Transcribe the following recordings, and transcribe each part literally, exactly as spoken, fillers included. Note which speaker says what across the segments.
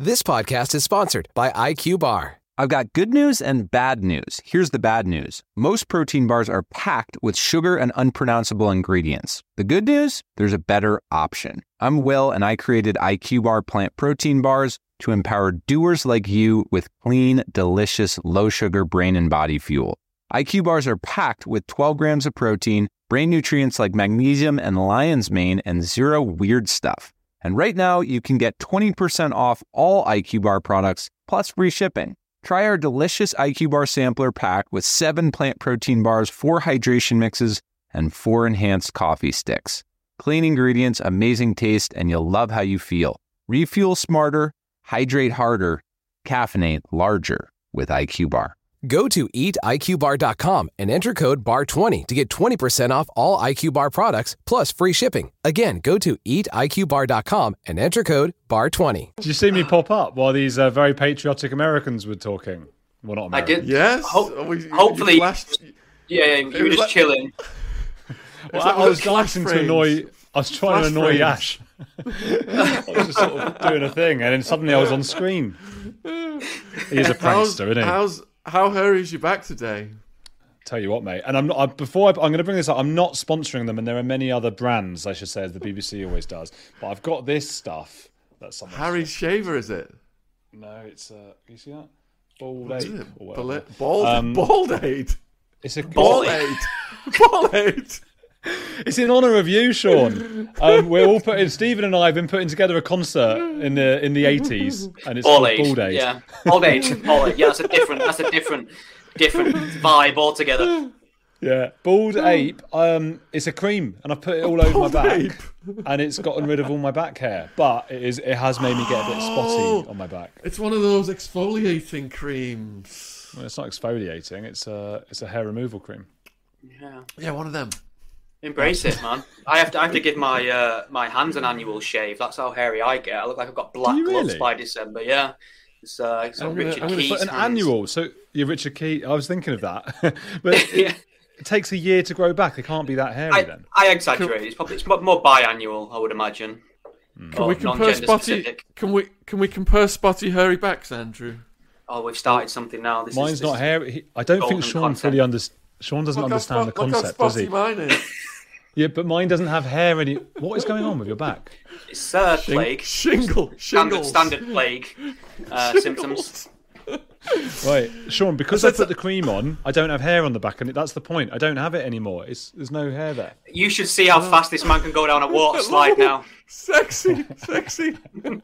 Speaker 1: This podcast is sponsored by I Q Bar.
Speaker 2: I've got good news and bad news. Here's the bad news. Most protein bars are packed with sugar and unpronounceable ingredients. The good news? There's a better option. I'm Will, and I created I Q Bar plant protein bars to empower doers like you with clean, delicious, low-sugar brain and body fuel. I Q Bars are packed with twelve grams of protein, brain nutrients like magnesium and lion's mane, and zero weird stuff. And right now, you can get twenty percent off all I Q Bar products, plus free shipping. Try our delicious I Q Bar sampler pack with seven plant protein bars, four hydration mixes, and four enhanced coffee sticks. Clean ingredients, amazing taste, and you'll love how you feel. Refuel smarter, hydrate harder, caffeinate larger with I Q Bar.
Speaker 1: Go to eat I Q bar dot com and enter code B A R twenty to get twenty percent off all I Q Bar products, plus free shipping. Again, go to eat I Q bar dot com and enter code B A R twenty.
Speaker 3: Did you see me pop up while these uh, very patriotic Americans were talking? Well, not Americans.
Speaker 4: I did.
Speaker 5: Yes.
Speaker 4: Ho-
Speaker 5: we,
Speaker 4: hopefully.
Speaker 5: Flashed...
Speaker 4: Yeah, yeah, you were just
Speaker 5: like...
Speaker 4: chilling.
Speaker 3: Well, I, I was dancing to annoy... I was trying
Speaker 5: Flash
Speaker 3: to annoy
Speaker 5: frames.
Speaker 3: Yash. I was just sort of doing a thing, and then suddenly I was on screen. He's a prankster, isn't he?
Speaker 5: How's, how hairy is your back today?
Speaker 3: Tell you what, mate. And I'm not. I, before I, I'm going to bring this up. I'm not sponsoring them, and there are many other brands, I should say, as the B B C always does. But I've got this stuff. That's something.
Speaker 5: Harry's shaver, is it?
Speaker 3: No, it's. Uh, can you see that? Bald
Speaker 5: What is
Speaker 3: ape.
Speaker 5: it?
Speaker 3: Or whatever.
Speaker 5: Bald,
Speaker 3: Um,
Speaker 5: bald aid.
Speaker 3: It's a
Speaker 5: Bald aid. Bald aid.
Speaker 3: It's in honour of you, Sean. Um, we're all putting. Stephen and I have been putting together a concert in the in the eighties, and it's
Speaker 4: All
Speaker 3: called
Speaker 4: age.
Speaker 3: Bald Aid.
Speaker 4: Yeah, all age. All age. Yeah, that's a different. That's a different, different vibe altogether.
Speaker 3: Yeah, Bald Ape. Um, it's a cream, and I put it all over my
Speaker 5: Bald
Speaker 3: back,
Speaker 5: ape.
Speaker 3: and it's gotten rid of all my back hair. But it is. It has made me get a bit spotty on my back.
Speaker 5: It's one of those exfoliating creams.
Speaker 3: Well, it's not exfoliating. It's a. It's a hair removal cream.
Speaker 4: Yeah,
Speaker 5: Yeah, one of them.
Speaker 4: embrace it, man. I have to. I have to give my uh, my hands an annual shave. That's how hairy I get. I look like I've got black
Speaker 3: Do you
Speaker 4: gloves
Speaker 3: really?
Speaker 4: by December. Yeah, it's uh, it's
Speaker 5: I'm
Speaker 4: got
Speaker 5: gonna-
Speaker 4: Richard
Speaker 5: I'm gonna
Speaker 4: Keys.
Speaker 3: But an
Speaker 4: hands.
Speaker 3: annual. So you're Richard Key. I was thinking of that, but
Speaker 4: Yeah.
Speaker 3: it takes a year to grow back. It can't be that hairy
Speaker 4: I,
Speaker 3: then.
Speaker 4: I exaggerate. It's probably it's more more biannual, I would imagine.
Speaker 5: Can
Speaker 4: Or
Speaker 5: we compare
Speaker 4: non-gender
Speaker 5: spotty?
Speaker 4: specific.
Speaker 5: Can we can we compare spotty hairy backs, Andrew?
Speaker 4: Oh, we've started something now. This
Speaker 3: Mine's
Speaker 4: is, this
Speaker 3: not
Speaker 4: is-
Speaker 3: hairy. He- I don't think
Speaker 4: golden
Speaker 3: Sean
Speaker 4: content.
Speaker 3: fully understands. Sean doesn't
Speaker 5: Look how
Speaker 3: understand
Speaker 5: spot-
Speaker 3: the
Speaker 5: look how
Speaker 3: concept, does
Speaker 5: spotty
Speaker 3: he?
Speaker 5: mine is.
Speaker 3: Yeah, but mine doesn't have hair any. What is going on with your back?
Speaker 4: It's uh, plague.
Speaker 5: Shingle.
Speaker 4: Standard,
Speaker 5: Shingles.
Speaker 4: standard plague uh, symptoms.
Speaker 3: Right, Sean. Because I put the cream on, I don't have hair on the back, and it, that's the point. I don't have it anymore. It's there's no hair there.
Speaker 4: You should see how fast this man can go down a water slide now.
Speaker 5: Sexy, sexy.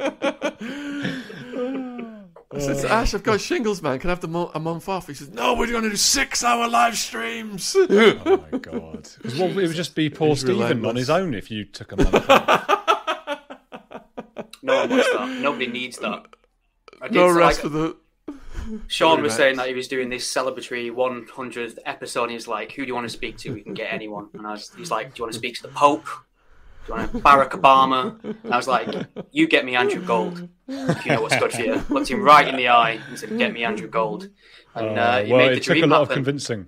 Speaker 5: I said to Ash, I've got shingles, man. Can I have the mo- a month off? He says, no, we're going to do six-hour live streams.
Speaker 3: Oh my god! 'Cause what, it would just be poor
Speaker 5: He's
Speaker 3: Stephen on
Speaker 5: relentless.
Speaker 3: his own if you took a month off.
Speaker 4: No one wants that. Nobody needs that. I did,
Speaker 5: No
Speaker 4: so,
Speaker 5: rest
Speaker 4: like,
Speaker 5: for the...
Speaker 4: Sean
Speaker 5: Sorry,
Speaker 4: was
Speaker 5: Max.
Speaker 4: saying that he was doing this celebratory one hundredth episode, and he's like, who do you want to speak to? We can get anyone. And I was, he's like, do you want to speak to the Pope? Do you want to Barack Obama? And I was like, you get me Andrew Gold, if you know what's good for you. Looked him right in the eye and said, get me Andrew Gold. And uh, he
Speaker 3: well,
Speaker 4: made the
Speaker 3: it took a
Speaker 4: dream
Speaker 3: lot of
Speaker 4: happen.
Speaker 3: convincing.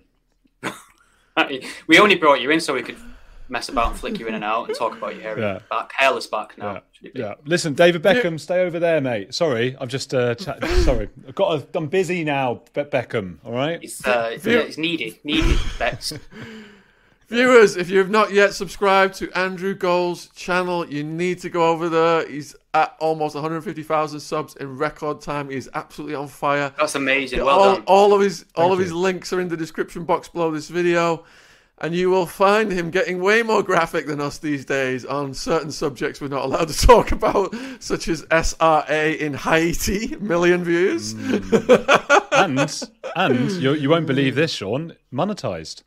Speaker 4: We only brought you in so we could mess about and flick you in and out and talk about your hairy
Speaker 3: Yeah.
Speaker 4: back, hairless back now.
Speaker 3: Yeah.
Speaker 4: should it be?
Speaker 3: Yeah. Listen, David Beckham, stay over there, mate. Sorry, I've just uh, chat- sorry. I've got. A, I'm busy now, Be- Beckham. All right.
Speaker 4: It's, uh, yeah, it's needed, needed, Bex.
Speaker 5: Viewers, if you have not yet subscribed to Andrew Gold's channel, you need to go over there. He's at almost one hundred fifty thousand subs in record time. He's absolutely on fire.
Speaker 4: That's amazing. Well
Speaker 5: all,
Speaker 4: done.
Speaker 5: all of his all
Speaker 3: Thank
Speaker 5: of his
Speaker 3: you.
Speaker 5: links are in the description box below this video, and you will find him getting way more graphic than us these days on certain subjects we're not allowed to talk about, such as S R A in Haiti, million views.
Speaker 3: and and you you won't believe this, Sean. Monetized.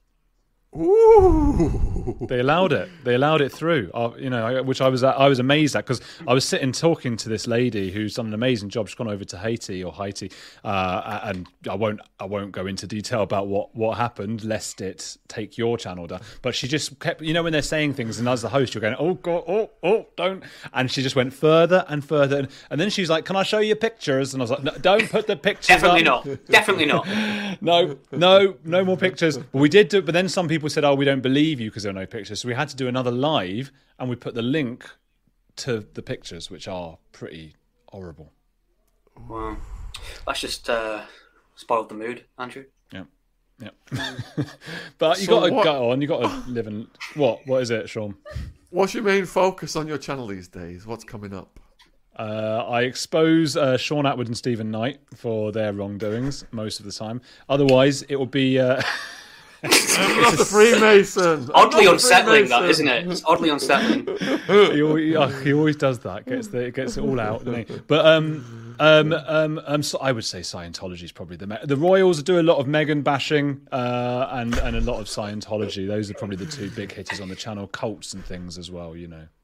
Speaker 5: Ooh.
Speaker 3: They allowed it. They allowed it through. Uh, you know, which I was I was amazed at because I was sitting talking to this lady who's done an amazing job. She's gone over to Haiti or Haiti, uh, and I won't I won't go into detail about what, what happened, lest it take your channel down. But she just kept, you know, when they're saying things, and as the host, you're going, oh god, oh oh, don't. And she just went further and further, and, and then she's like, can I show you pictures? And I was like, no, don't put the pictures.
Speaker 4: Definitely
Speaker 3: up.
Speaker 4: not. Definitely not.
Speaker 3: No, no, no more pictures. But we did do it, but then some people said, oh, we don't believe you because there are no pictures. So we had to do another live, and we put the link to the pictures, which are pretty horrible.
Speaker 4: Well, that's just uh, spoiled the mood, Andrew.
Speaker 3: Yeah, yeah. But you
Speaker 5: So
Speaker 3: got to
Speaker 5: what-
Speaker 3: go on. You got to live in what? What is it, Sean?
Speaker 5: What's your main focus on your channel these days? What's coming up?
Speaker 3: Uh, I expose uh, Sean Atwood and Stephen Knight for their wrongdoings most of the time. Otherwise, it will be. Uh,
Speaker 5: I'm not a Freemason. I'm
Speaker 4: Oddly
Speaker 5: not a
Speaker 4: unsettling, that
Speaker 5: Freemason.
Speaker 4: isn't it? It's oddly unsettling.
Speaker 3: he, always, oh, he always does that. Gets the, gets it all out, doesn't he? But um, um, um, um, so I would say Scientology is probably the me- the Royals do a lot of Meghan bashing, uh, and and a lot of Scientology. Those are probably the two big hitters on the channel. Cults and things as well, you know.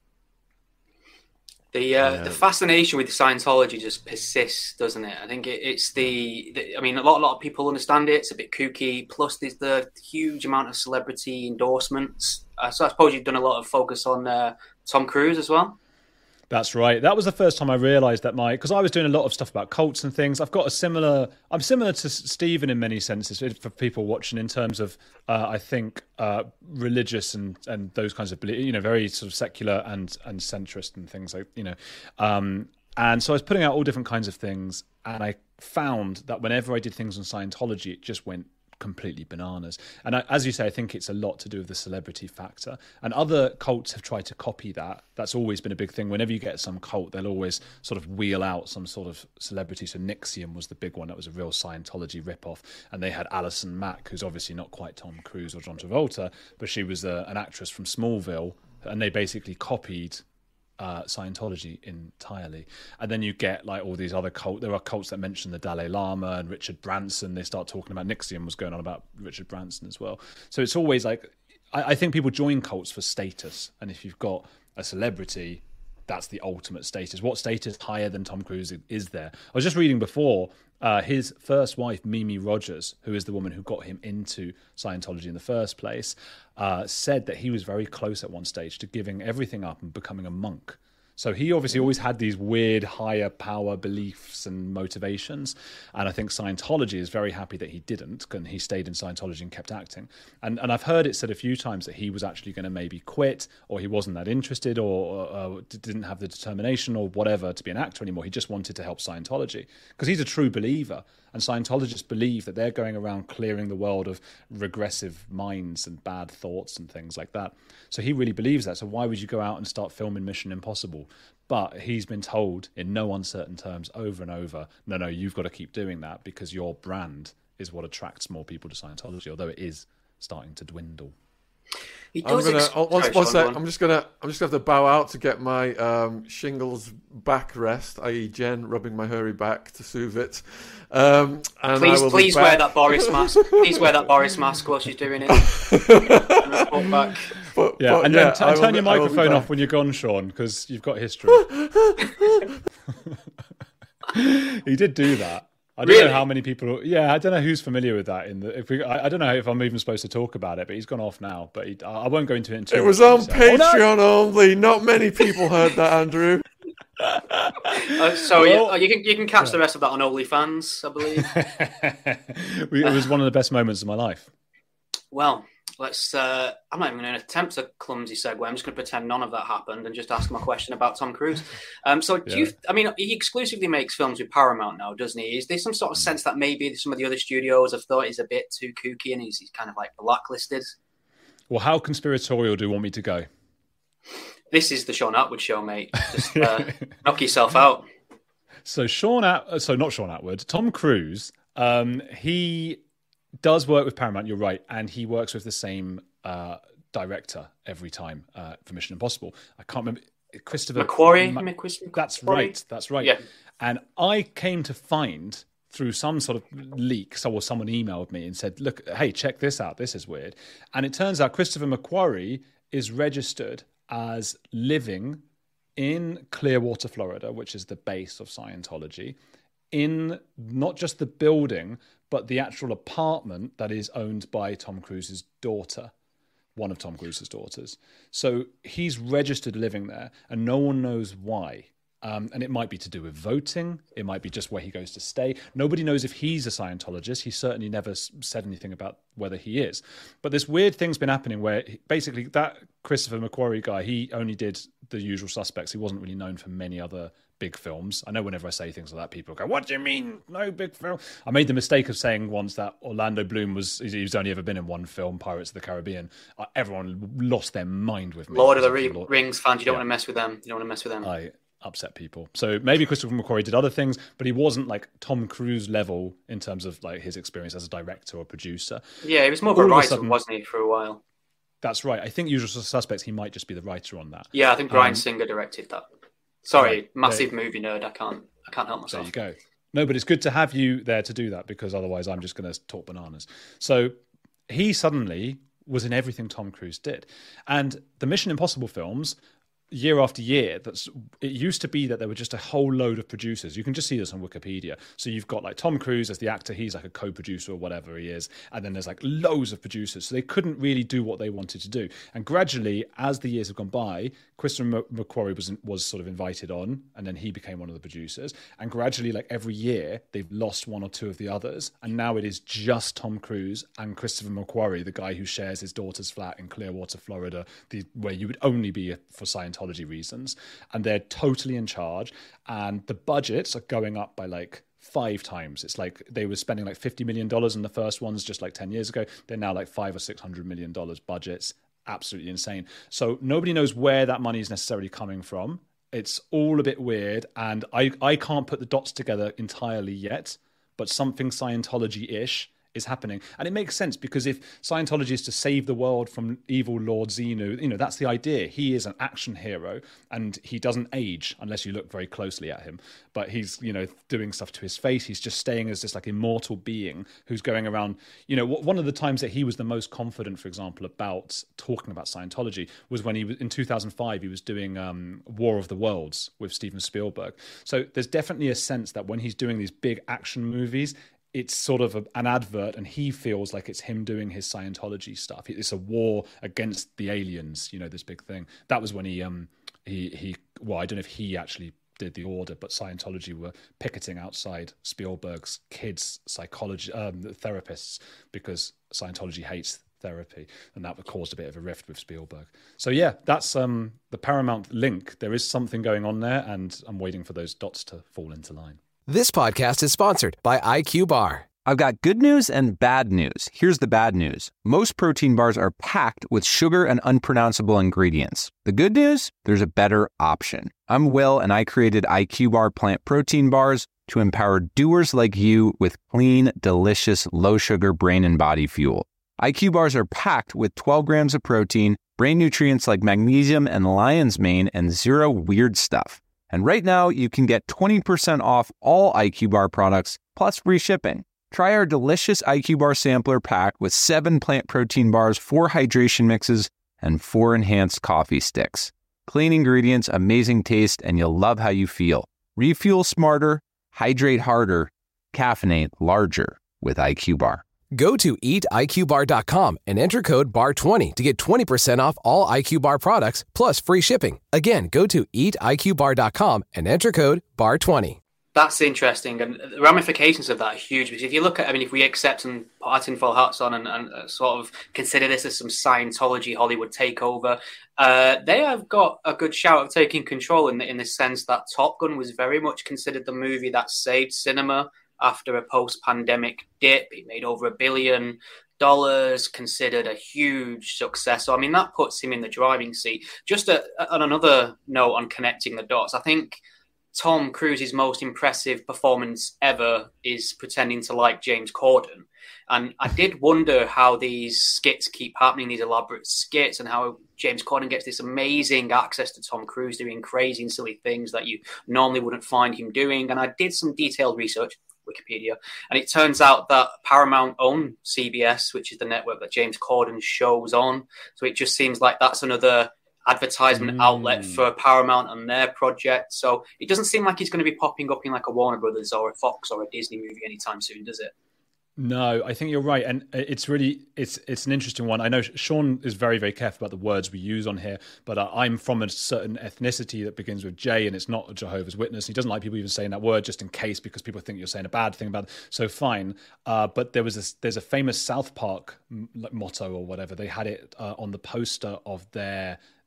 Speaker 4: The uh, the fascination with Scientology just persists, doesn't it? I think it, it's the, the. I mean, a lot a lot of people understand it. It's a bit kooky. Plus, there's the huge amount of celebrity endorsements. Uh, so I suppose you've done a lot of focus on uh, Tom Cruise as well.
Speaker 3: That's right. That was the first time I realised that my... Because I was doing a lot of stuff about cults and things. I've got a similar... I'm similar to Stephen in many senses for people watching in terms of, uh, I think, uh, religious and, and those kinds of... You know, very sort of secular and, and centrist and things like, you know. Um, and so I was putting out all different kinds of things. And I found that whenever I did things on Scientology, it just went completely bananas. And I, as you say, I think it's a lot to do with the celebrity factor. And other cults have tried to copy that. That's always been a big thing. Whenever you get some cult, they'll always sort of wheel out some sort of celebrity. So N X I V M was the big one. That was a real Scientology ripoff. And they had Alison Mack, who's obviously not quite Tom Cruise or John Travolta, but she was a, an actress from Smallville. And they basically copied Uh, Scientology entirely. And then you get like all these other cult. There are cults that mention the Dalai Lama and Richard Branson. They start talking about N X I V M was going on about Richard Branson as well. So it's always like, I, I think people join cults for status. And if you've got a celebrity, that's the ultimate status. What status higher than Tom Cruise is there? I was just reading before, uh, his first wife, Mimi Rogers, who is the woman who got him into Scientology in the first place, uh, said that he was very close at one stage to giving everything up and becoming a monk. So he obviously always had these weird higher power beliefs and motivations. And I think Scientology is very happy that he didn't, and he stayed in Scientology and kept acting. And and I've heard it said a few times that he was actually going to maybe quit, or he wasn't that interested, or uh, didn't have the determination or whatever to be an actor anymore. He just wanted to help Scientology because he's a true believer. And Scientologists believe that they're going around clearing the world of regressive minds and bad thoughts and things like that. So he really believes that. So why would you go out and start filming Mission Impossible? But he's been told in no uncertain terms over and over, no, no, you've got to keep doing that because your brand is what attracts more people to Scientology, although it is starting to dwindle.
Speaker 4: He
Speaker 5: I'm
Speaker 4: does
Speaker 5: gonna.
Speaker 4: ex-
Speaker 5: oh, one,
Speaker 4: Sorry,
Speaker 5: one
Speaker 4: Sean,
Speaker 5: sec.
Speaker 4: go on.
Speaker 5: I'm just gonna. I'm just gonna have to bow out to get my um, shingles backrest, that is, Jen rubbing my hairy back to soothe it. Um, and
Speaker 4: Please,
Speaker 5: I will
Speaker 4: please
Speaker 5: be
Speaker 4: wear
Speaker 5: back.
Speaker 4: that Boris mask. Please wear that Boris mask while she's doing it. And report back.
Speaker 5: But,
Speaker 3: Yeah,
Speaker 5: but
Speaker 3: and
Speaker 5: yeah,
Speaker 3: then t-
Speaker 5: I will
Speaker 3: turn
Speaker 5: be-
Speaker 3: your
Speaker 5: I will be
Speaker 3: microphone
Speaker 5: back.
Speaker 3: off when you're gone, Sean, because you've got history. He did do that. I don't
Speaker 4: Really?
Speaker 3: know how many people. Yeah, I don't know who's familiar with that. In the, if we, I, I don't know if I'm even supposed to talk about it, but he's gone off now. But he, I I won't go into it. In too
Speaker 5: It was
Speaker 3: much
Speaker 5: on
Speaker 3: detail. Oh, no!
Speaker 5: Patreon only. Not many people heard that, Andrew.
Speaker 4: Uh, so
Speaker 3: Well-
Speaker 4: you, oh, you can you can catch the rest of that on OnlyFans, I believe.
Speaker 3: It was one of the best moments of my life.
Speaker 4: Well, let's. Uh, I'm not even going to attempt a clumsy segue. I'm just going to pretend none of that happened and just ask him a question about Tom Cruise. Um, so, do
Speaker 3: Yeah.
Speaker 4: you? I mean, he exclusively makes films with Paramount now, doesn't he? Is there some sort of sense that maybe some of the other studios have thought he's a bit too kooky and he's, he's kind of like blacklisted?
Speaker 3: Well, how conspiratorial do you want me to go?
Speaker 4: This is the Sean Atwood show, mate. Just uh, knock yourself out.
Speaker 3: So Sean, At- so not Sean Atwood, Tom Cruise. Um, he does work with Paramount. You're right, and he works with the same uh, director every time uh, for Mission Impossible. I can't remember Christopher
Speaker 4: Macquarie?
Speaker 3: Ma-
Speaker 4: Macquarie?
Speaker 3: That's
Speaker 4: Macquarie?
Speaker 3: right. That's right.
Speaker 4: Yeah.
Speaker 3: And I came to find through some sort of leak, so or someone emailed me and said, "Look, hey, check this out. This is weird." And it turns out Christopher McQuarrie is registered as living in Clearwater, Florida, which is the base of Scientology, in not just the building, but the actual apartment that is owned by Tom Cruise's daughter, one of Tom Cruise's daughters. So he's registered living there, and no one knows why. Um, and it might be to do with voting. It might be just where he goes to stay. Nobody knows if he's a Scientologist. He certainly never s- said anything about whether he is. But this weird thing's been happening where he- basically that Christopher McQuarrie guy, he only did The Usual Suspects. He wasn't really known for many other big films. I know whenever I say things like that, people go, what do you mean, no big film? I made the mistake of saying once that Orlando Bloom was, he's only ever been in one film, Pirates of the Caribbean. Uh, everyone lost their mind with me.
Speaker 4: Lord of the Re-
Speaker 3: Lord-
Speaker 4: Rings fans, you don't
Speaker 3: yeah.
Speaker 4: want to mess with them. You don't want to mess with them.
Speaker 3: I upset people. So maybe Christopher McQuarrie did other things, but he wasn't like Tom Cruise level in terms of like his experience as a director or producer.
Speaker 4: Yeah, he was more of a
Speaker 3: All of a
Speaker 4: writer,
Speaker 3: sudden-
Speaker 4: wasn't he, for a while?
Speaker 3: That's right. I think Usual Suspects, he might just be the writer on that.
Speaker 4: Yeah, I think Bryan
Speaker 3: Um,
Speaker 4: Singer directed that. Sorry,
Speaker 3: right,
Speaker 4: massive
Speaker 3: there-
Speaker 4: movie nerd. I can't, I can't help
Speaker 3: There
Speaker 4: myself.
Speaker 3: you go. No, but it's good to have you there to do that, because otherwise I'm just going to talk bananas. So he suddenly was in everything Tom Cruise did. And the Mission Impossible films, year after year, that's it used to be that there were just a whole load of producers. You can just see this on Wikipedia. So you've got like Tom Cruise as the actor, he's like a co-producer or whatever he is, and then there's like loads of producers. So they couldn't really do what they wanted to do. And gradually, as the years have gone by, Christopher McQuarrie was was sort of invited on, and then he became one of the producers. And gradually, like every year, they've lost one or two of the others, and now it is just Tom Cruise and Christopher McQuarrie, the guy who shares his daughter's flat in Clearwater, Florida, the, where you would only be for Scientology reasons, and they're totally in charge, and the budgets are going up by like five times. It's like they were spending like fifty million dollars in the first ones just like ten years ago. They're now like five or six hundred million dollars budgets. Absolutely insane. So nobody knows where that money is necessarily coming from. It's all a bit weird, and I I can't put the dots together entirely yet, but something Scientology-ish is happening. And it makes sense, because if Scientology is to save the world from evil Lord Xenu, you know, that's the idea. He is an action hero, and he doesn't age unless you look very closely at him. But he's, you know, doing stuff to his face. He's just staying as this like immortal being who's going around. You know, one of the times that he was the most confident, for example, about talking about Scientology was when he was in two thousand five, he was doing um, War of the Worlds with Steven Spielberg. So there's definitely a sense that when he's doing these big action movies, it's sort of a, an advert, and he feels like it's him doing his Scientology stuff. It's a war against the aliens, you know, this big thing. That was when he, um, he, he. Well, I don't know if he actually did the order, but Scientology were picketing outside Spielberg's kids' psychology um, therapists, because Scientology hates therapy, and that caused a bit of a rift with Spielberg. So yeah, that's um, the Paramount link. There is something going on there, and I'm waiting for those dots to fall into line.
Speaker 1: This podcast is sponsored by I Q Bar.
Speaker 2: I've got good news and bad news. Here's the bad news. Most protein bars are packed with sugar and unpronounceable ingredients. The good news? There's a better option. I'm Will, and I created I Q Bar plant protein bars to empower doers like you with clean, delicious, low-sugar brain and body fuel. I Q Bars are packed with twelve grams of protein, brain nutrients like magnesium and lion's mane, and zero weird stuff. And right now, you can get twenty percent off all I Q Bar products, plus free shipping. Try our delicious I Q Bar sampler pack with seven plant protein bars, four hydration mixes, and four enhanced coffee sticks. Clean ingredients, amazing taste, and you'll love how you feel. Refuel smarter, hydrate harder, caffeinate larger with I Q Bar.
Speaker 1: Go to eat I Q bar dot com and enter code B A R twenty to get twenty percent off all I Q Bar products, plus free shipping. Again, go to eat I Q bar dot com and enter code B A R twenty.
Speaker 4: That's interesting, and the ramifications of that are huge. Because if you look at, I mean, if we accept and put our tinfoil hats on and, and uh, sort of consider this as some Scientology Hollywood takeover, uh, they have got a good shout of taking control in the, in the sense that Top Gun was very much considered the movie that saved cinema after a post-pandemic dip. It made over a billion dollars, considered a huge success. So, I mean, that puts him in the driving seat. Just a, on another note on connecting the dots, I think Tom Cruise's most impressive performance ever is pretending to like James Corden. And I did wonder how these skits keep happening, these elaborate skits, and how James Corden gets this amazing access to Tom Cruise doing crazy and silly things that you normally wouldn't find him doing. And I did some detailed research, Wikipedia, and it turns out that Paramount own C B S, which is the network that James Corden shows on. So it just seems like that's another advertisement mm. outlet for Paramount and their project. So it doesn't seem like he's going to be popping up in like a Warner Brothers or a Fox or a Disney movie anytime soon, does it?
Speaker 3: No, I think you're right, and it's really it's it's an interesting one. I know Sean is very very careful about the words we use on here, but uh, I'm from a certain ethnicity that begins with J, and it's not a Jehovah's Witness. He doesn't like people even saying that word just in case, because people think you're saying a bad thing about it. So fine, uh, but there was this, there's a famous South Park motto or whatever. They had it uh, on the poster of their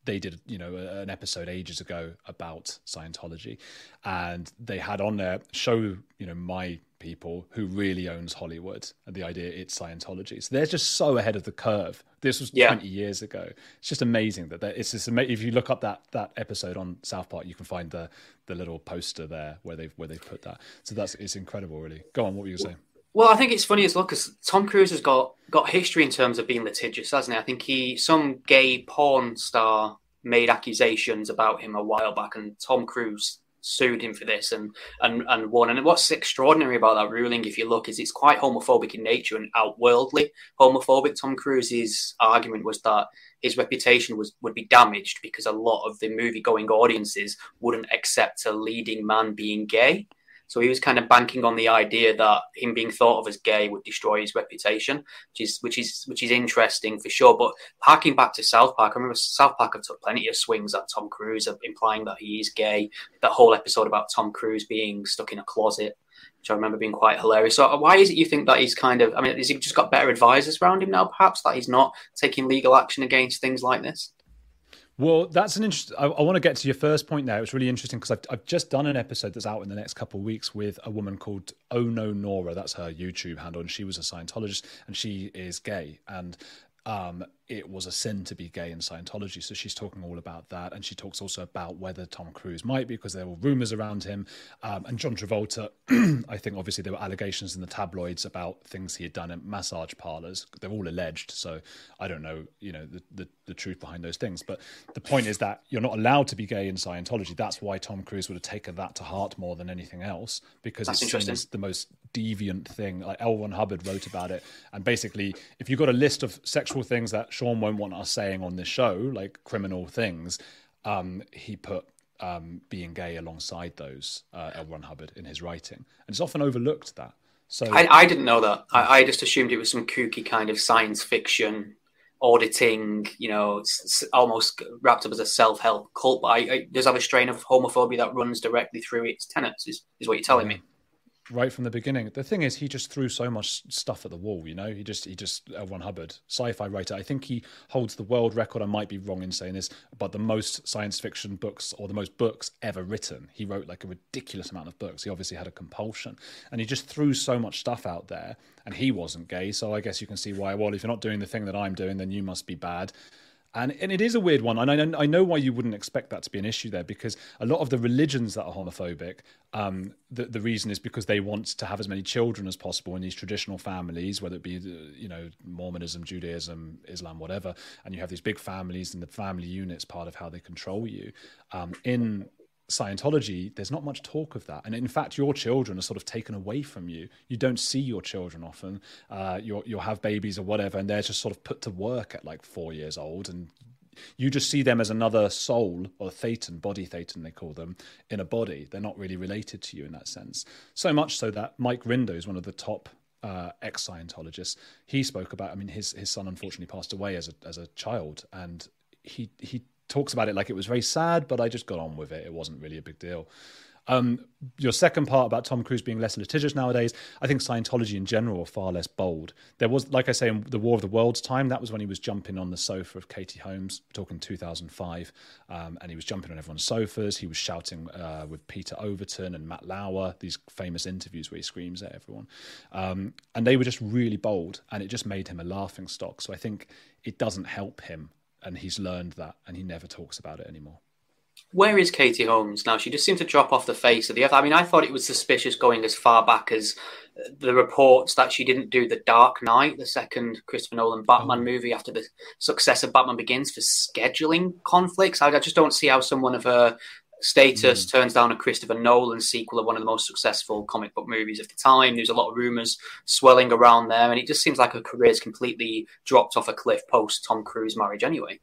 Speaker 3: they did, you know, an episode ages ago about Scientology, and they had on there show, you know, my people who really owns Hollywood and the idea it's Scientology. So they're just so ahead of the curve. This was yeah. twenty years ago. It's just amazing that it's just amazing. If you look up that that episode on South Park, you can find the the little poster there where they've where they've put that. So that's it's incredible, really. Go on, what were you saying?
Speaker 4: Well, I think it's funny as well because Tom Cruise has got got history in terms of being litigious, hasn't he? I think he some gay porn star made accusations about him a while back, and Tom Cruise sued him for this and and and won. And what's extraordinary about that ruling, if you look, is it's quite homophobic in nature and outworldly homophobic. Tom Cruise's argument was that his reputation was would be damaged because a lot of the movie-going audiences wouldn't accept a leading man being gay. So he was kind of banking on the idea that him being thought of as gay would destroy his reputation, which is which is which is interesting for sure. But harking back to South Park, I remember South Park have took plenty of swings at Tom Cruise, implying that he is gay. That whole episode about Tom Cruise being stuck in a closet, which I remember being quite hilarious. So why is it you think that he's kind of, I mean, has he just got better advisors around him now, perhaps, that he's not taking legal action against things like this?
Speaker 3: Well, that's an interesting. I, I want to get to your first point now. It's really interesting because I've, I've just done an episode that's out in the next couple of weeks with a woman called Oh No Nora. That's her YouTube handle, and she was a Scientologist, and she is gay. And um, it was a sin to be gay in Scientology. So she's talking all about that. And she talks also about whether Tom Cruise might be, because there were rumors around him. Um, and John Travolta, I think obviously there were allegations in the tabloids about things he had done in massage parlors. They're all alleged. So I don't know, you know, the, the, the truth behind those things. But the point is that you're not allowed to be gay in Scientology. That's why Tom Cruise would have taken that to heart more than anything else, because
Speaker 4: That's
Speaker 3: it's seen as the most deviant thing. Like L. Ron Hubbard wrote about it. And basically, if you've got a list of sexual things that Sean won't want us saying on this show, like criminal things, um, he put um, being gay alongside those, uh, L. Ron Hubbard, in his writing. And it's often overlooked that. So
Speaker 4: I, I didn't know that. I, I just assumed it was some kooky kind of science fiction auditing, you know, s- almost wrapped up as a self-help cult. But I, I, does have a strain of homophobia that runs directly through its tenets, is, is what you're telling
Speaker 3: yeah.
Speaker 4: me.
Speaker 3: Right from the beginning. The thing is, he just threw so much stuff at the wall, you know? He just, he just, L. Ron Hubbard, sci-fi writer. I think he holds the world record, I might be wrong in saying this, but the most science fiction books, or the most books ever written. He wrote like a ridiculous amount of books. He obviously had a compulsion. And he just threw so much stuff out there, and he wasn't gay. So I guess you can see why, well, if you're not doing the thing that I'm doing, then you must be bad. And and it is a weird one. And I, I know why you wouldn't expect that to be an issue there, because a lot of the religions that are homophobic, um, the, the reason is because they want to have as many children as possible in these traditional families, whether it be, you know, Mormonism, Judaism, Islam, whatever. And you have these big families, and the family unit's part of how they control you. Um, in Scientology, there's not much talk of that, and in fact, your children are sort of taken away from you. You don't see your children often. Uh, you'll you'll have babies or whatever, and they're just sort of put to work at like four years old, and you just see them as another soul, or thetan, body thetan they call them, in a body. They're not really related to you in that sense. So much so that Mike Rindo is one of the top uh, ex-Scientologists. He spoke about. I mean, his his son unfortunately passed away as a as a child, and he he. talks about it like it was very sad, but I just got on with it. It wasn't really a big deal. Um, your second part about Tom Cruise being less litigious nowadays, I think Scientology in general are far less bold. There was, like I say, in the War of the Worlds time, that was when he was jumping on the sofa of Katie Holmes, talking two thousand five, um, and he was jumping on everyone's sofas. He was shouting uh, with Peter Overton and Matt Lauer, these famous interviews where he screams at everyone. Um, and they were just really bold, and it just made him a laughingstock. So I think it doesn't help him. And he's learned that, and he never talks about it anymore.
Speaker 4: Where is Katie Holmes now? She just seemed to drop off the face of the earth. I mean, I thought it was suspicious going as far back as the reports that she didn't do The Dark Knight, the second Christopher Nolan Batman oh. movie after the success of Batman Begins, for scheduling conflicts. I, I just don't see how someone of her status mm. turns down a Christopher Nolan sequel of one of the most successful comic book movies of the time. There's a lot of rumours swelling around there, and it just seems like her career's completely dropped off a cliff post Tom Cruise marriage anyway.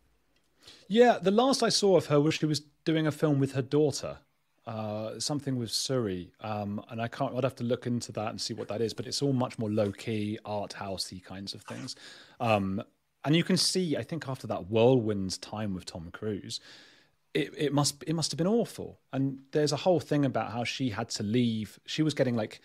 Speaker 3: Yeah, the last I saw of her was she was doing a film with her daughter, uh, something with Suri, um, and I can't. I'd have to look into that and see what that is. But it's all much more low key, art housey kinds of things, um, and you can see. I think after that whirlwind time with Tom Cruise, It, it must it must have been awful. And there's a whole thing about how she had to leave. She was getting like,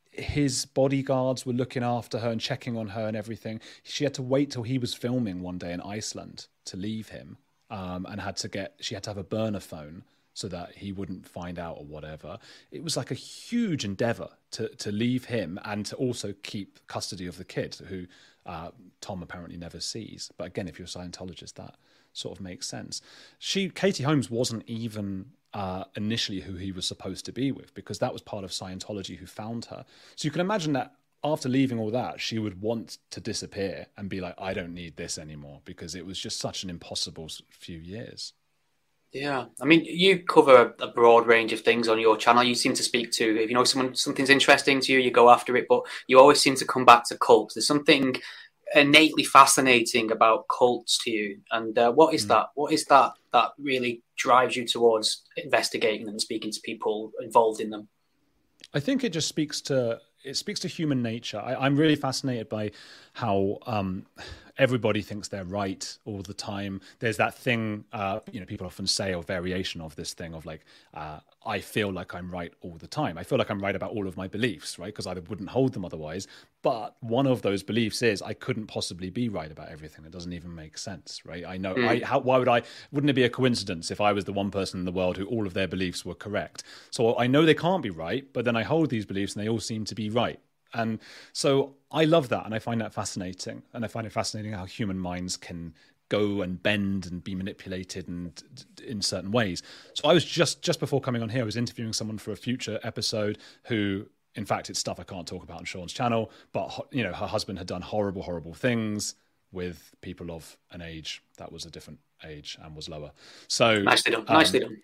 Speaker 3: his bodyguards were looking after her and checking on her and everything. She had to wait till he was filming one day in Iceland to leave him. um, and had to get, she had to have a burner phone so that he wouldn't find out or whatever. It was like a huge endeavor to to leave him and to also keep custody of the kid, who uh, Tom apparently never sees. But again, if you're a Scientologist, that sort of makes sense. She, Katie Holmes, wasn't even uh, initially who he was supposed to be with, because that was part of Scientology who found her. So you can imagine that after leaving all that, she would want to disappear and be like, I don't need this anymore, because it was just such an impossible few years.
Speaker 4: Yeah, I mean, you cover a broad range of things on your channel. You seem to speak to, if you know someone something's interesting to you, you go after it, but you always seem to come back to cults. There's something innately fascinating about cults to you, and uh, what is mm. that? What is that that really drives you towards investigating them and speaking to people involved in them?
Speaker 3: I think it just speaks to it speaks to human nature. I, I'm really fascinated by how um, everybody thinks they're right all the time. There's that thing, uh, you know, people often say, or variation of this thing of like, uh, I feel like I'm right all the time. I feel like I'm right about all of my beliefs, right? Because I wouldn't hold them otherwise. But one of those beliefs is I couldn't possibly be right about everything. It doesn't even make sense, right? I know. Mm. I, how, why would I? Wouldn't it be a coincidence if I was the one person in the world who all of their beliefs were correct? So I know they can't be right, but then I hold these beliefs and they all seem to be right. And so I love that, and I find that fascinating. And I find it fascinating how human minds can go and bend and be manipulated and in certain ways. So I was just just before coming on here, I was interviewing someone for a future episode who, in fact, it's stuff I can't talk about on Sean's channel, but you know, her husband had done horrible, horrible things with people of an age that was a different age and was lower. So
Speaker 4: nicely done, um, nicely done.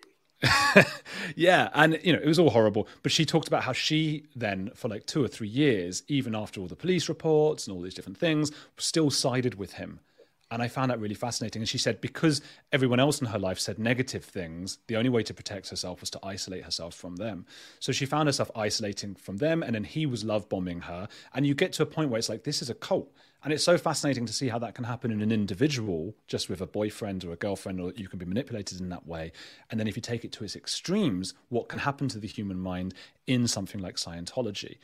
Speaker 3: Yeah, and you know, it was all horrible, but she talked about how she then for like two or three years, even after all the police reports and all these different things, still sided with him. And I found that really fascinating. And she said because everyone else in her life said negative things, the only way to protect herself was to isolate herself from them. So she found herself isolating from them, and then he was love bombing her. And you get to a point where it's like, this is a cult. And it's so fascinating to see how that can happen in an individual, just with a boyfriend or a girlfriend, or you can be manipulated in that way. And then if you take it to its extremes, what can happen to the human mind in something like Scientology?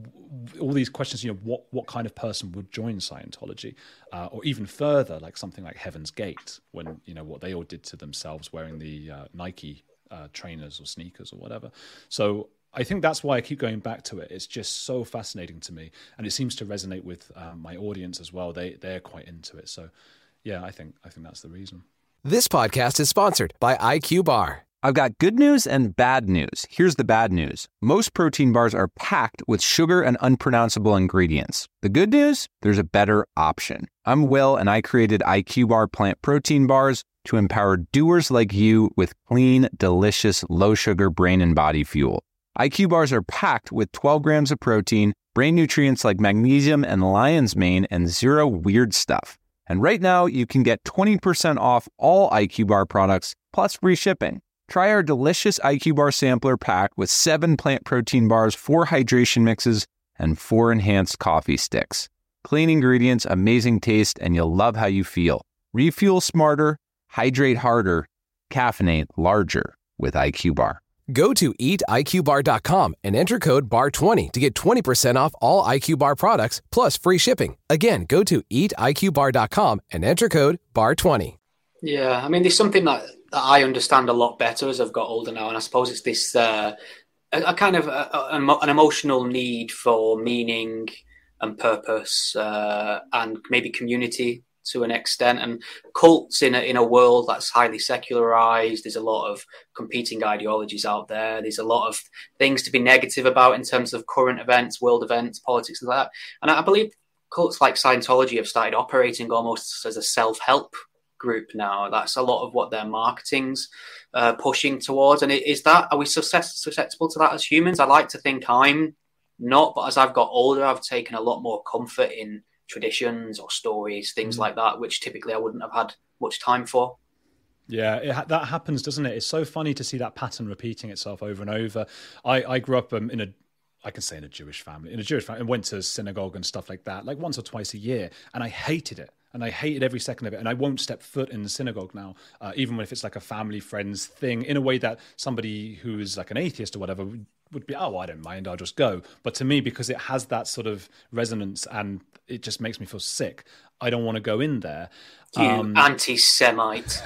Speaker 3: All these questions, you know, what, what kind of person would join Scientology? Uh, or even further, like something like Heaven's Gate, when, you know, what they all did to themselves wearing the uh, Nike uh, trainers or sneakers or whatever. So I think that's why I keep going back to it. It's just so fascinating to me, and it seems to resonate with uh, my audience as well. They they're quite into it. So, yeah, I think I think that's the reason.
Speaker 1: This podcast is sponsored by I Q Bar.
Speaker 2: I've got good news and bad news. Here's the bad news. Most protein bars are packed with sugar and unpronounceable ingredients. The good news? There's a better option. I'm Will, and I created I Q Bar plant protein bars to empower doers like you with clean, delicious, low-sugar brain and body fuel. I Q bars are packed with twelve grams of protein, brain nutrients like magnesium and lion's mane, and zero weird stuff. And right now, you can get twenty percent off all I Q bar products, plus free shipping. Try our delicious I Q bar sampler pack with seven plant protein bars, four hydration mixes, and four enhanced coffee sticks. Clean ingredients, amazing taste, and you'll love how you feel. Refuel smarter, hydrate harder, caffeinate larger with I Q bar.
Speaker 1: Go to eat I Q bar dot com and enter code B A R twenty to get twenty percent off all I Q Bar products plus free shipping. Again, go to eat I Q bar dot com and enter code B A R twenty.
Speaker 4: Yeah, I mean, there's something that, that I understand a lot better as I've got older now, and I suppose it's this uh, a, a kind of a, a, an emotional need for meaning and purpose uh, and maybe community to an extent. And cults in a, in a world that's highly secularized, there's a lot of competing ideologies out there. There's a lot of things to be negative about in terms of current events, world events, politics, and like that. And I believe cults like Scientology have started operating almost as a self-help group now. That's a lot of what their marketing's uh, pushing towards. And is that, are we susceptible to that as humans? I like to think I'm not, but as I've got older, I've taken a lot more comfort in traditions or stories, things mm. like that, which typically I wouldn't have had much time for.
Speaker 3: Yeah, it, that happens, doesn't it? It's so funny to see that pattern repeating itself over and over. I, I grew up um, in a, I can say in a Jewish family, in a Jewish family, and went to synagogue and stuff like that, like once or twice a year, and I hated it. And I hated every second of it. And I won't step foot in the synagogue now, uh, even if it's like a family friends thing, in a way that somebody who is like an atheist or whatever would be, oh, I don't mind, I'll just go. But to me, because it has that sort of resonance and it just makes me feel sick, I don't want to go in there.
Speaker 4: You
Speaker 3: um,
Speaker 4: anti-Semite.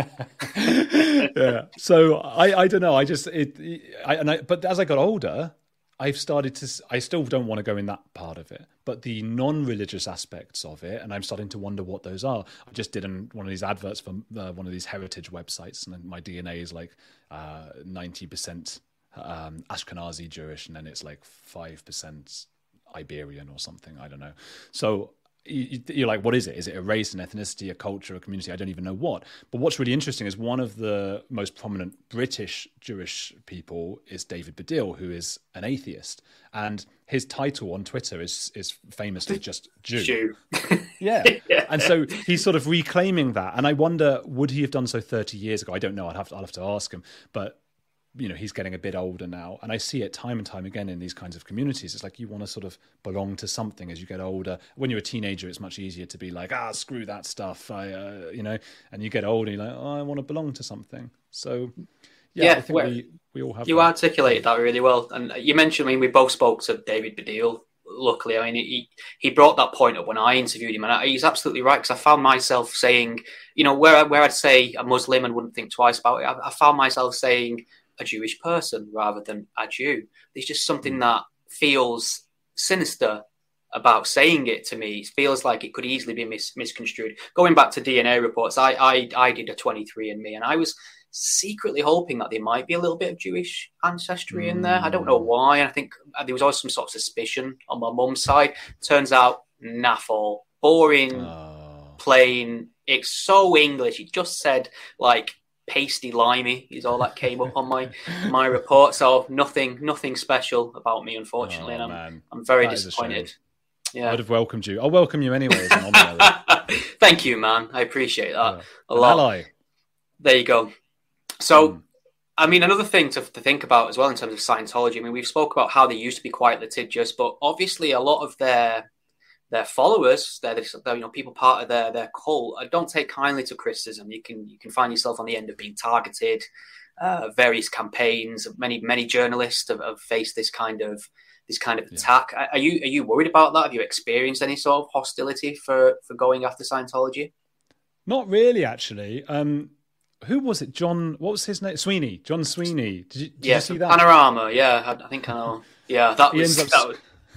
Speaker 3: Yeah. So I, I don't know. I just it. I, and I, but as I got older, I've started to. I still don't want to go in that part of it, but the non-religious aspects of it, and I'm starting to wonder what those are. I just did an, one of these adverts for uh, one of these heritage websites, and my D N A is like uh, ninety percent um, Ashkenazi Jewish, and then it's like five percent Iberian or something. I don't know. So. You're like, what is it? Is it a race, an ethnicity, a culture, a community? I don't even know what. But what's really interesting is one of the most prominent British Jewish people is David Baddiel, who is an atheist. And his title on Twitter is is famously just Jew.
Speaker 4: Jew.
Speaker 3: Yeah. Yeah. And so he's sort of reclaiming that. And I wonder, would he have done so thirty years ago? I don't know. I'd have to, I'll have to ask him. But you know, he's getting a bit older now. And I see it time and time again in these kinds of communities. It's like you want to sort of belong to something as you get older. When you're a teenager, it's much easier to be like, ah, screw that stuff. I, uh, you know, and you get older, you're like, oh, I want to belong to something. So, yeah,
Speaker 4: yeah
Speaker 3: I think we, we all have
Speaker 4: You
Speaker 3: that.
Speaker 4: articulated that really well. And you mentioned, I mean, we both spoke to David Baddiel. Luckily, I mean, he he brought that point up when I interviewed him, and I, he's absolutely right, because I found myself saying, you know, where where I'd say a Muslim and wouldn't think twice about it, I, I found myself saying a Jewish person rather than a Jew. There's just something that feels sinister about saying it to me. It feels like it could easily be mis- misconstrued. Going back to D N A reports, I, I I did a twenty-three and me, and I was secretly hoping that there might be a little bit of Jewish ancestry in there. I don't know why. I think there was always some sort of suspicion on my mum's side. Turns out, naffle, boring,
Speaker 3: Oh.
Speaker 4: plain. It's so English. It just said like pasty limey is all that came up on my my report. So nothing nothing special about me, unfortunately.
Speaker 3: Oh,
Speaker 4: and I'm
Speaker 3: man.
Speaker 4: I'm very
Speaker 3: That is a
Speaker 4: disappointed.
Speaker 3: shame.
Speaker 4: Yeah.
Speaker 3: I'd have welcomed you. I'll welcome you anyway as an honorary.
Speaker 4: Thank you, man. I appreciate that
Speaker 3: Yeah.
Speaker 4: a
Speaker 3: An
Speaker 4: lot.
Speaker 3: ally.
Speaker 4: There you go. So,
Speaker 3: Mm.
Speaker 4: I mean, another thing to, to think about as well in terms of Scientology. I mean, we've spoke about how they used to be quite litigious, but obviously a lot of their their followers, their, their you know people part of their their cult, uh, don't take kindly to criticism. You can you can find yourself on the end of being targeted. Uh, various campaigns, many many journalists have, have faced this kind of this kind of attack. Are you are you worried about that? Have you experienced any sort of hostility for for going after Scientology?
Speaker 3: Not really, actually. Um, who was it? John, what was his name? Sweeney. John Sweeney. Did you, did
Speaker 4: Yeah,
Speaker 3: you see that?
Speaker 4: Panorama. Yeah, I, I think I know. Yeah, that
Speaker 3: He
Speaker 4: was,
Speaker 3: ends up
Speaker 4: that was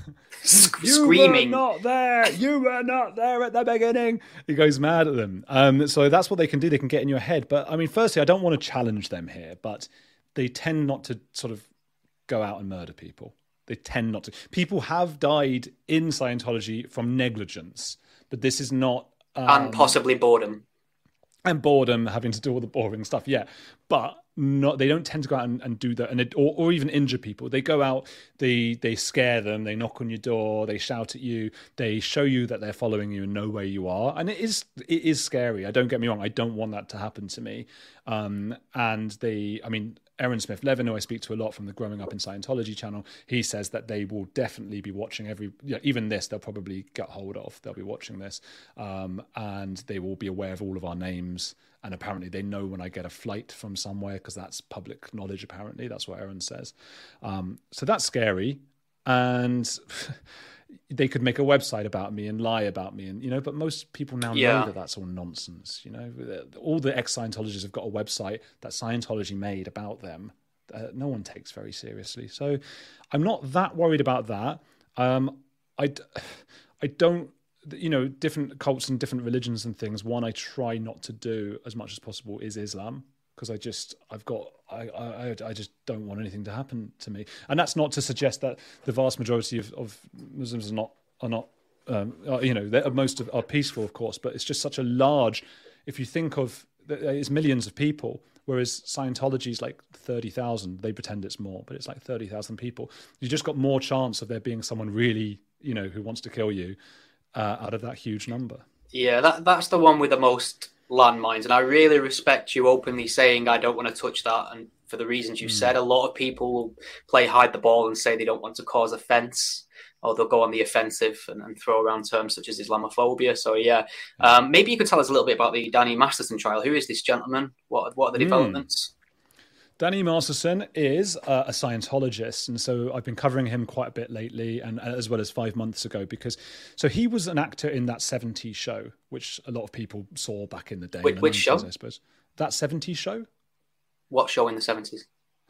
Speaker 4: sc-
Speaker 3: You
Speaker 4: screaming.
Speaker 3: were not there. You were not there at the beginning. He goes mad at them. Um, so that's what they can do. They can get in your head. But I mean, firstly, I don't want to challenge them here, but they tend not to sort of go out and murder people. They tend not to. People have died in Scientology from negligence, but this is not. Um,
Speaker 4: and possibly boredom.
Speaker 3: and boredom, having to do all the boring stuff, yeah. But not, they don't tend to go out and, and do that, and it, or, or even injure people. They go out, they they scare them, they knock on your door, they shout at you, they show you that they're following you and know where you are, and it is it is scary. I don't get me wrong, I don't want that to happen to me. Um, and they, I mean, Aaron Smith Levin, who I speak to a lot from the Growing Up in Scientology channel, he says that they will definitely be watching every, you know, even this, they'll probably get hold of. They'll be watching this, um, and they will be aware of all of our names. And apparently they know when I get a flight from somewhere, because that's public knowledge, apparently. That's what Aaron says. Um, so that's scary. And they could make a website about me and lie about me, and you know. But most people now
Speaker 4: Yeah.
Speaker 3: know that that's all nonsense. You know, all the ex-Scientologists have got a website that Scientology made about them. Uh, no one takes very seriously. So I'm not that worried about that. Um, I, I don't. You know, different cults and different religions and things. One I try not to do as much as possible is Islam, because I just I've got I, I I just don't want anything to happen to me. And that's not to suggest that the vast majority of, of Muslims are not are not um, are, you know, they're, most of are peaceful, of course, but it's just such a large. If you think of it's millions of people, whereas Scientology is like thirty thousand. They pretend it's more, but it's like thirty thousand people. You just got more chance of there being someone really, you know, who wants to kill you. Uh, out of that huge number.
Speaker 4: Yeah, that that's the one with the most landmines. And I really respect you openly saying, I don't want to touch that. And for the reasons you mm. said, a lot of people will play hide the ball and say they don't want to cause offence, or they'll go on the offensive and, and throw around terms such as Islamophobia. So, yeah, um, maybe you could tell us a little bit about the Danny Masterson trial. Who is this gentleman? What, what are the developments?
Speaker 3: Mm. Danny Masterson is uh, a Scientologist, and so I've been covering him quite a bit lately, and as well as five months ago, because so he was an actor in that seventies show, which a lot of people saw back in the day.
Speaker 4: Which,
Speaker 3: the
Speaker 4: which
Speaker 3: nineties,
Speaker 4: show?
Speaker 3: I suppose. That seventies show?
Speaker 4: What show in the seventies?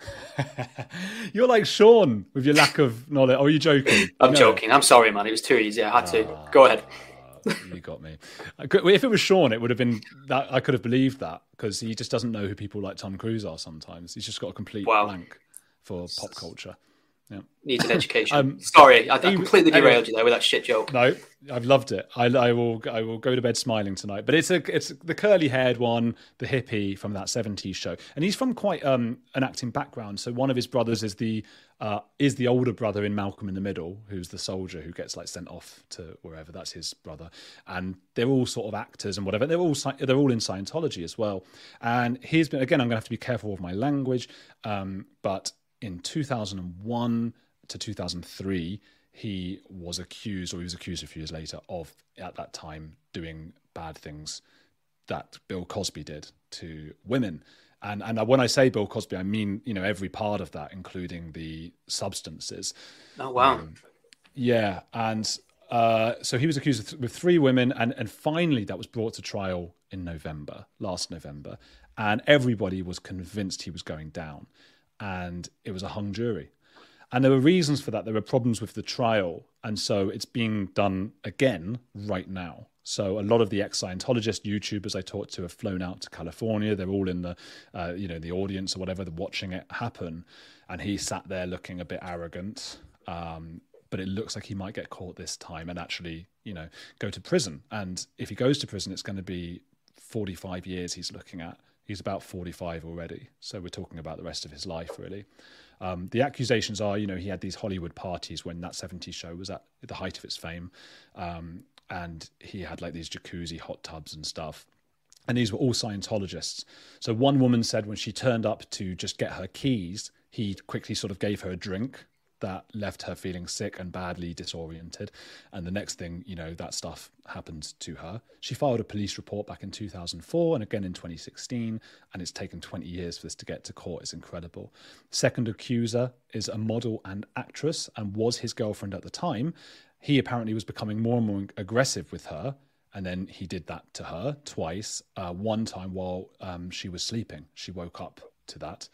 Speaker 3: You're like Sean with your lack of knowledge. Oh, are you joking?
Speaker 4: I'm
Speaker 3: No.
Speaker 4: joking. I'm sorry, man. It was too easy. I had to.
Speaker 3: Ah.
Speaker 4: Go ahead.
Speaker 3: You got me. I could, if it was Sean, it would have been that I could have believed that, because he just doesn't know who people like Tom Cruise are sometimes. He's just got a complete
Speaker 4: Wow.
Speaker 3: blank for pop culture. Yeah.
Speaker 4: Needs an education.
Speaker 3: Um,
Speaker 4: Sorry, I, I
Speaker 3: he-
Speaker 4: completely
Speaker 3: anyway.
Speaker 4: derailed you there with that shit joke.
Speaker 3: No, I've loved it. I, I will. I will go to bed smiling tonight. But it's a. It's the curly-haired one, the hippie from that seventies show, and he's from quite um, an acting background. So one of his brothers is the uh, is the older brother in Malcolm in the Middle, who's the soldier who gets like sent off to wherever. That's his brother, and they're all sort of actors and whatever. They're all sci- they're all in Scientology as well. And he's been again. I'm going to have to be careful with my language, um, but in two thousand one to two thousand three, he was accused, or he was accused a few years later, of at that time doing bad things that Bill Cosby did to women. And and when I say Bill Cosby, I mean, you know, every part of that, including the substances.
Speaker 4: Oh, wow.
Speaker 3: Um, yeah, and uh, so he was accused of th- with three women, and and finally that was brought to trial in November, last November, and everybody was convinced he was going down, and it was a hung jury. And there were reasons for that. There were problems with the trial. And so it's being done again right now. So a lot of the ex-Scientologist YouTubers I talked to have flown out to California. They're all in the, uh, you know, the audience or whatever, they're watching it happen. And he sat there looking a bit arrogant. Um, but it looks like he might get caught this time and actually, you know, go to prison. And if he goes to prison, it's going to be forty-five years he's looking at. He's about forty-five already. So we're talking about the rest of his life, really. Um, the accusations are, you know, he had these Hollywood parties when that seventies show was at the height of its fame. Um, and he had like these jacuzzi hot tubs and stuff. And these were all Scientologists. So one woman said when she turned up to just get her keys, he quickly sort of gave her a drink that left her feeling sick and badly disoriented. And the next thing, you know, that stuff happened to her. She filed a police report back in two thousand four and again in twenty sixteen, and it's taken twenty years for this to get to court. It's incredible. Second accuser is a model and actress and was his girlfriend at the time. He apparently was becoming more and more aggressive with her, and then he did that to her twice. Uh, one time while um, she was sleeping. She woke up to that.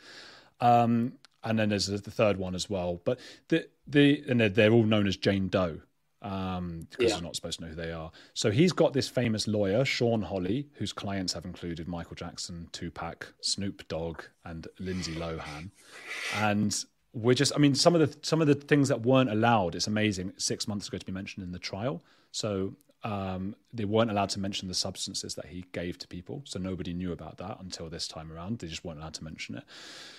Speaker 3: Um, And then there's the third one as well. But the the and they're, they're all known as Jane Doe, um, because
Speaker 4: Yeah.
Speaker 3: you're not supposed to know who they are. So he's got this famous lawyer, Sean Holley, whose clients have included Michael Jackson, Tupac, Snoop Dogg, and Lindsay Lohan. And we're just, I mean, some of the some of the things that weren't allowed, it's amazing, six months ago to be mentioned in the trial. So um, they weren't allowed to mention the substances that he gave to people. So nobody knew about that until this time around. They just weren't allowed to mention it.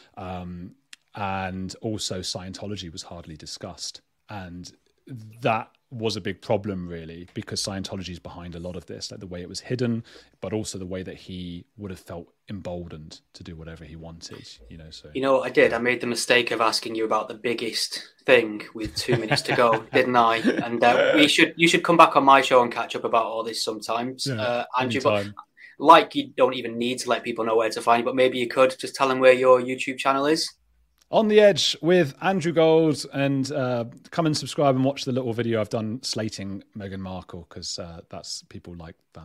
Speaker 3: Um, and also Scientology was hardly discussed. And that was a big problem, really, because Scientology is behind a lot of this, like the way it was hidden, but also the way that he would have felt emboldened to do whatever he wanted, you know. So
Speaker 4: You know what I did? I made the mistake of asking you about the biggest thing with two minutes to go, didn't I? And uh, we should you should come back on my show and catch up about all this sometimes,
Speaker 3: Yeah,
Speaker 4: uh, Andrew. But
Speaker 3: anytime.
Speaker 4: like, you don't even need to let people know where to find you, but maybe you could just tell them where your YouTube channel is.
Speaker 3: On the Edge with Andrew Gold, and uh, come and subscribe and watch the little video I've done slating Meghan Markle, because uh, that's people like that.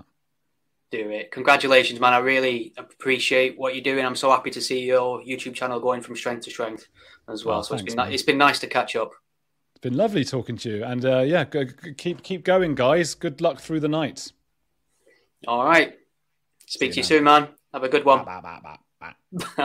Speaker 4: Do it. Congratulations, man. I really appreciate what you're doing. I'm so happy to see your YouTube channel going from strength to strength as well.
Speaker 3: Oh,
Speaker 4: so
Speaker 3: thanks,
Speaker 4: it's been
Speaker 3: man.
Speaker 4: it's been nice to catch up.
Speaker 3: It's been lovely talking to you, and uh, yeah, go, go- keep keep going, guys. Good luck through the night.
Speaker 4: All right. Speak
Speaker 3: See
Speaker 4: to you
Speaker 3: you,
Speaker 4: soon, man. Have a good one.
Speaker 3: Bye, bye, bye, bye.